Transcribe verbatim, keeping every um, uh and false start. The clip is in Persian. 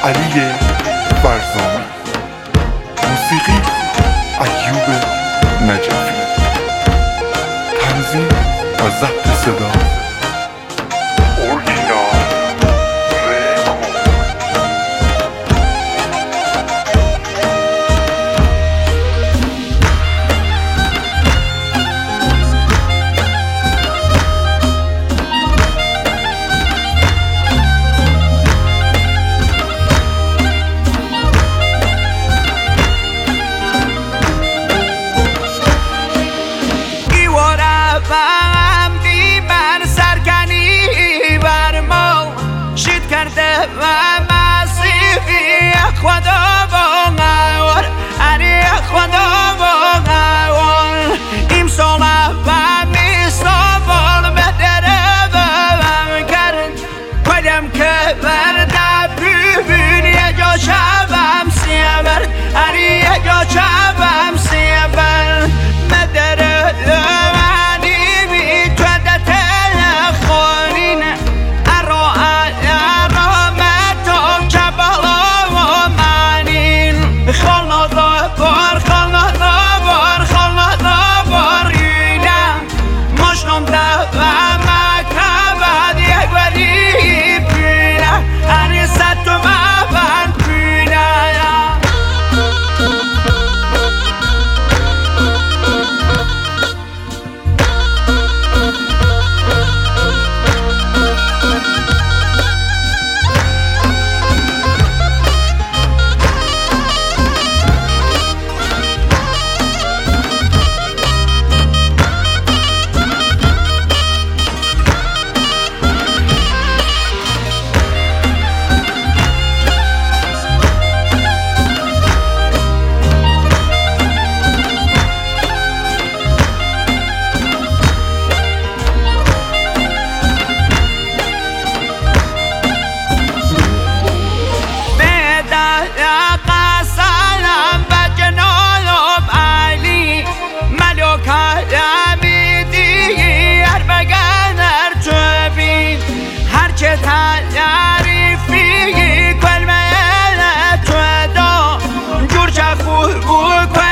علی فرزامی، موسیقی ایوب نجفی، تنظیم و ضبط صدا اورجینال رکورد. و مسیحی خدا با غوار علی خدا با غوار این سوما و میستوال بدره بهم کرد کلم که برده ببین یه جا شبم سیبر علی یه جا شبم سیبر بدره لعنی بی جدت خورین خلنا دبار خلنا دبار خلنا دبار اینا مشنم دبا مکبد یک بری پینا انی ست مبن پینا تعریفی کلمه تو دا جور چه خوب